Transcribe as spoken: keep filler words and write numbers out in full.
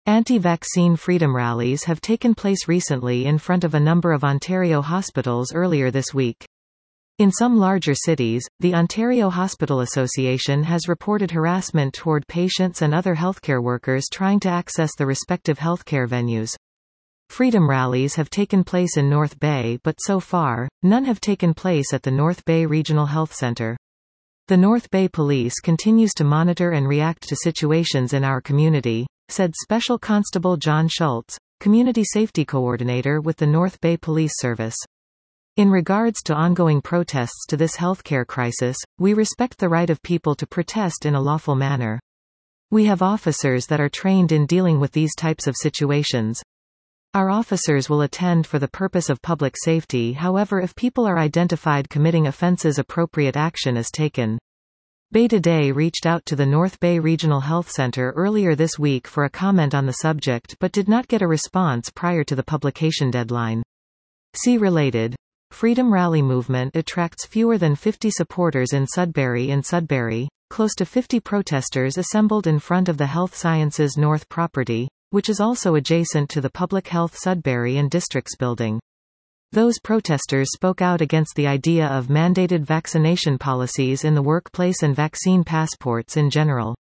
Anti-vaccine freedom rallies have taken place recently in front of a number of Ontario hospitals earlier this week. In some larger cities, the Ontario Hospital Association has reported harassment toward patients and other healthcare workers trying to access the respective healthcare venues. Freedom rallies have taken place in North Bay, but so far, none have taken place at the North Bay Regional Health Centre. The North Bay Police continues to monitor and react to situations in our community, said Special Constable John Schultz, Community Safety Coordinator with the North Bay Police Service. In regards to ongoing protests to this healthcare crisis, we respect the right of people to protest in a lawful manner. We have officers that are trained in dealing with these types of situations. Our officers will attend for the purpose of public safety. However, if people are identified committing offences, appropriate action is taken. Bay Today reached out to the North Bay Regional Health Centre earlier this week for a comment on the subject but did not get a response prior to the publication deadline. See related. Freedom Rally movement attracts fewer than fifty supporters in Sudbury. In Sudbury, close to fifty protesters assembled in front of the Health Sciences North property, which is also adjacent to the Public Health Sudbury and Districts building. Those protesters spoke out against the idea of mandated vaccination policies in the workplace and vaccine passports in general.